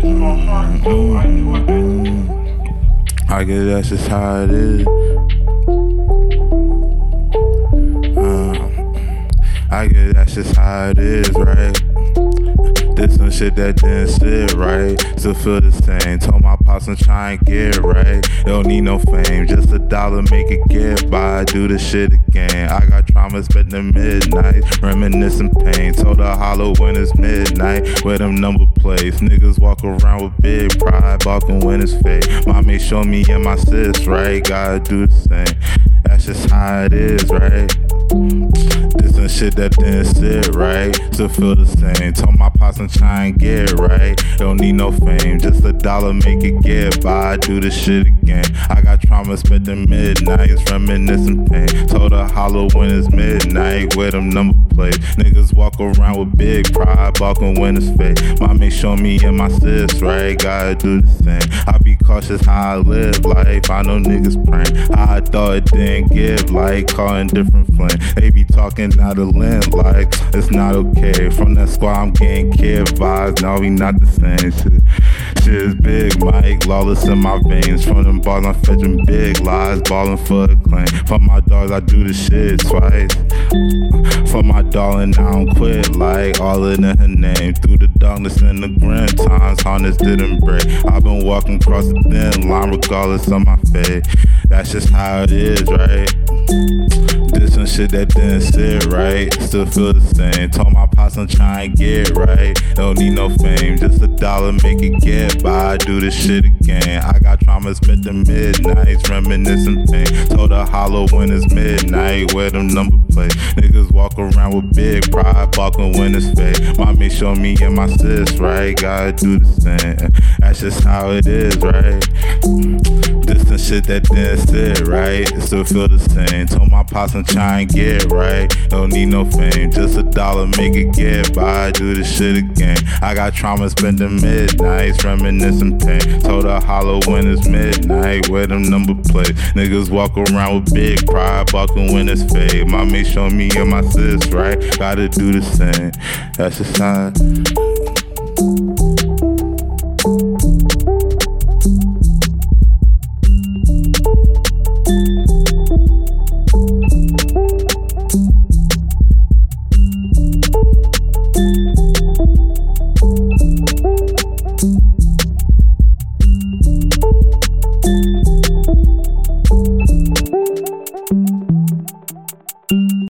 I guess that's just how it is. I guess that's just how it is, right? This some shit that didn't sit right, still feel the same. Told my pops I'm trying to get right. Don't need no fame, just $1 make it get by. Do the shit again. I got trauma, spent the midnight, reminiscing pain. Told her hollow when it's midnight, where them number plates. Niggas walk around with big pride, balking when it's fake. Mommy show me and my sis, right? Gotta do the same. That's just how it is, right? This some shit that didn't sit right, still feel the same. Told my pops I'm trying to get right. Don't need no fame, just $1 make it get by. Do the shit again. I got trauma, spent the midnights, reminiscing pain. Told her hollow when it's midnight, where them number plates. Niggas walk around with big pride, balking when it's fake. Mommy show me and my sis, right? Gotta do the same. I be cautious how I live life. I know niggas praying. I thought it didn't give, like calling different flame. They be talking out of limb, like it's not okay. From that squad, I'm getting kid vibes. Now we not the same shit. Shit is big, Mike. Lawless in my veins. From them bars, I'm fetching big lies, balling for the claim. For my dogs, I do the shit twice. For my darling, I don't quit, like all in her name. Through the darkness and the grim times, harness didn't break. I've been walking across the thin line, regardless of my fate. That's just how it is, right? This some shit that didn't sit right, still feel the same. Told my pops I'm trying to get right. Don't need no fame, just $1 make it get by. Do this shit again. I got trauma, spent the midnights, reminiscing pain. Told her hollow when it's midnight, where them number plates. Niggas walk around with big pride, balking when it's fake. Mommy show me and my sis, right? Gotta do the same. That's just how it is, right? This some shit that didn't sit right, still feel the same. Told my pops I'm trying to get right. Don't need no fame, just $1 make it get by. Do this shit again. I got trauma, spent the midnights, reminiscing pain. Told her hollow when it's midnight, where them number plates. Niggas walk around with big pride, balking when it's fade. Mommy show me and my sis, right? Gotta do the same. That's just how